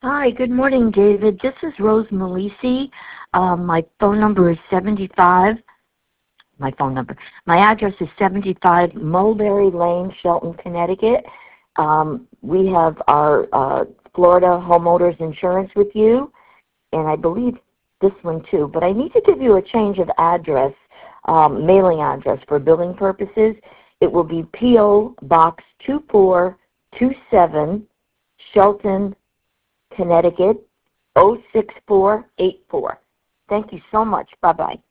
Hi, good morning, David. This is Rose Malisi. My phone number is 75. My phone number. My address is 75 Mulberry Lane, Shelton, Connecticut. We have our Florida homeowners insurance with you, and I believe this one too. But I need to give you a change of address, mailing address for billing purposes. It will be P.O. Box 2427, Shelton, Connecticut, 06484. Thank you so much. Bye-bye.